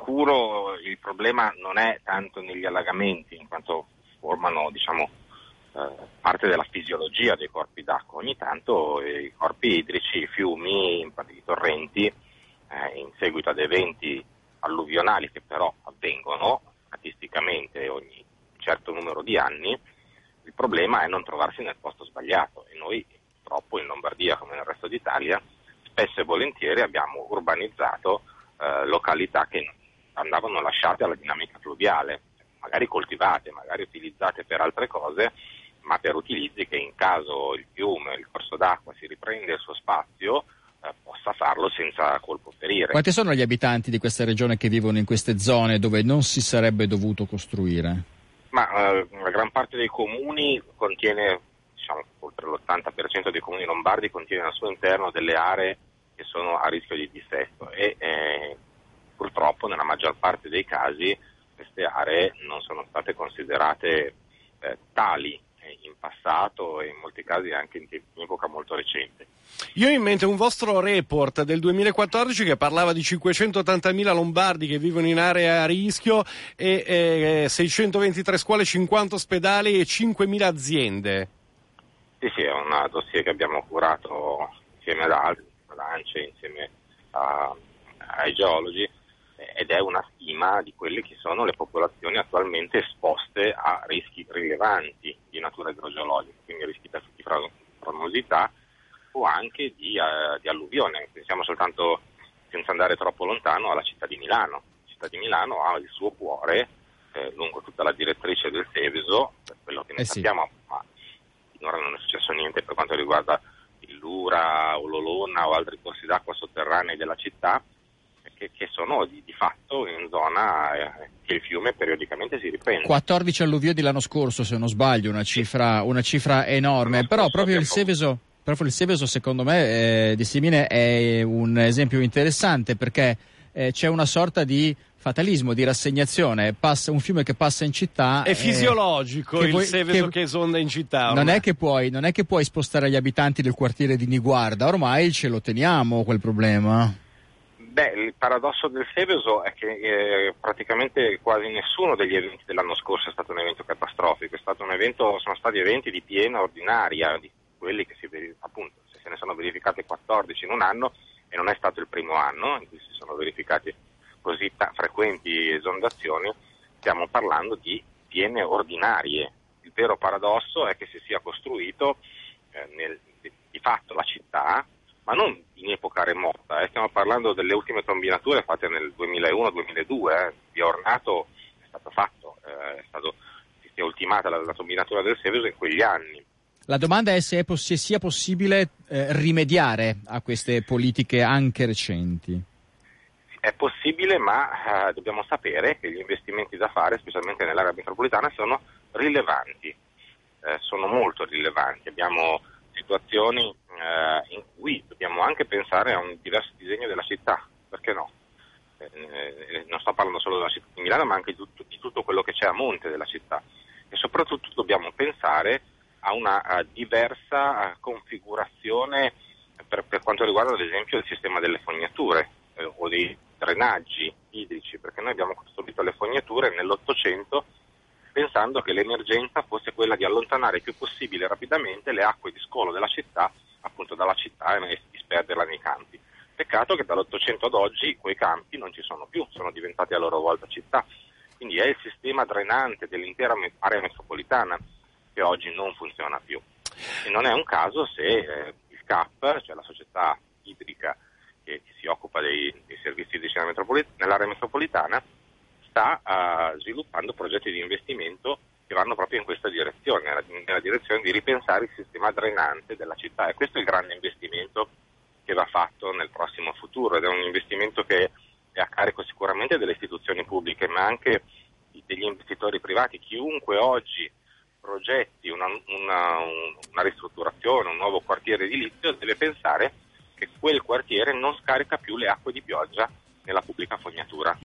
sicuro il problema non è tanto negli allagamenti, in quanto formano, parte della fisiologia dei corpi d'acqua. Ogni tanto i corpi idrici, i fiumi, i torrenti, in seguito ad eventi alluvionali che però avvengono statisticamente ogni certo numero di anni, il problema è non trovarsi nel posto sbagliato, e noi purtroppo in Lombardia, come nel resto d'Italia, spesso e volentieri abbiamo urbanizzato località che andavano lasciate alla dinamica fluviale, magari coltivate, magari utilizzate per altre cose, ma per utilizzi che, in caso il fiume, il corso d'acqua si riprende il suo spazio, possa farlo senza colpo ferire. Quanti sono gli abitanti di questa regione che vivono in queste zone dove non si sarebbe dovuto costruire? Ma la gran parte dei comuni contiene, oltre l'80% dei comuni lombardi contiene al suo interno delle aree che sono a rischio di dissesto, e purtroppo nella maggior parte dei casi queste aree non sono state considerate tali in passato, e in molti casi anche in epoca molto recente. Io ho in mente un vostro report del 2014 che parlava di 580.000 lombardi che vivono in aree a rischio e 623 scuole, 50 ospedali e 5.000 aziende. Sì, è un dossier che abbiamo curato insieme ad altri, all'ANCE, insieme ai geologi, ed è una stima di quelle che sono le popolazioni attualmente esposte a rischi rilevanti di natura idrogeologica, quindi rischi di fragnosità o anche di alluvione. Pensiamo soltanto, senza andare troppo lontano, alla città di Milano. La città di Milano ha il suo cuore lungo tutta la direttrice del Seveso, per quello che ne sappiamo, ma finora non è successo niente per quanto riguarda il Lura o l'Olona o altri corsi d'acqua sotterranei della città, che sono di fatto in zona che il fiume periodicamente si riprende. 14 alluvioni l'anno scorso, se non sbaglio, una cifra enorme, però proprio il Seveso secondo me di Simine è un esempio interessante, perché c'è una sorta di fatalismo, di rassegnazione. Passa un fiume che passa in città. È fisiologico il Seveso che esonda in città. Non è che puoi spostare gli abitanti del quartiere di Niguarda, ormai ce lo teniamo quel problema. Il paradosso del Seveso è che praticamente quasi nessuno degli eventi dell'anno scorso è stato un evento catastrofico, sono stati eventi di piena ordinaria, di quelli che appunto, se ne sono verificati 14 in un anno, e non è stato il primo anno in cui si sono verificati così frequenti esondazioni. Stiamo parlando di piene ordinarie. Il vero paradosso è che si sia costruito di fatto la città, ma non in epoca remota, stiamo parlando delle ultime tombinature fatte nel 2001-2002, via Ornato è stato fatto, si è ultimata la tombinatura del Seveso in quegli anni. La domanda è se sia possibile rimediare a queste politiche anche recenti. È possibile, ma dobbiamo sapere che gli investimenti da fare, specialmente nell'area metropolitana, sono rilevanti, sono molto rilevanti. Abbiamo situazioni in cui dobbiamo anche pensare a un diverso disegno della città, perché no? Non sto parlando solo della città di Milano, ma anche di tutto quello che c'è a monte della città, e soprattutto dobbiamo pensare a una diversa configurazione per quanto riguarda ad esempio il sistema delle fognature o dei drenaggi idrici, perché noi abbiamo costruito le fognature nell'800 pensando che l'emergenza fosse quella di allontanare il più possibile rapidamente le acque di scolo della città, appunto dalla città, e disperderla nei campi. Peccato che dall'800 ad oggi quei campi non ci sono più, sono diventati a loro volta città. Quindi è il sistema drenante dell'intera area metropolitana che oggi non funziona più. E non è un caso se il CAP, cioè la società idrica che si occupa dei servizi idrici nell'area metropolitana, sta sviluppando progetti di investimento che vanno proprio in questa direzione, nella direzione di ripensare il sistema drenante della città, e questo è il grande investimento che va fatto nel prossimo futuro, ed è un investimento che è a carico sicuramente delle istituzioni pubbliche, ma anche degli investitori privati. Chiunque oggi progetti una ristrutturazione, un nuovo quartiere edilizio, deve pensare che quel quartiere non scarica più le acque di pioggia nella pubblica fognatura.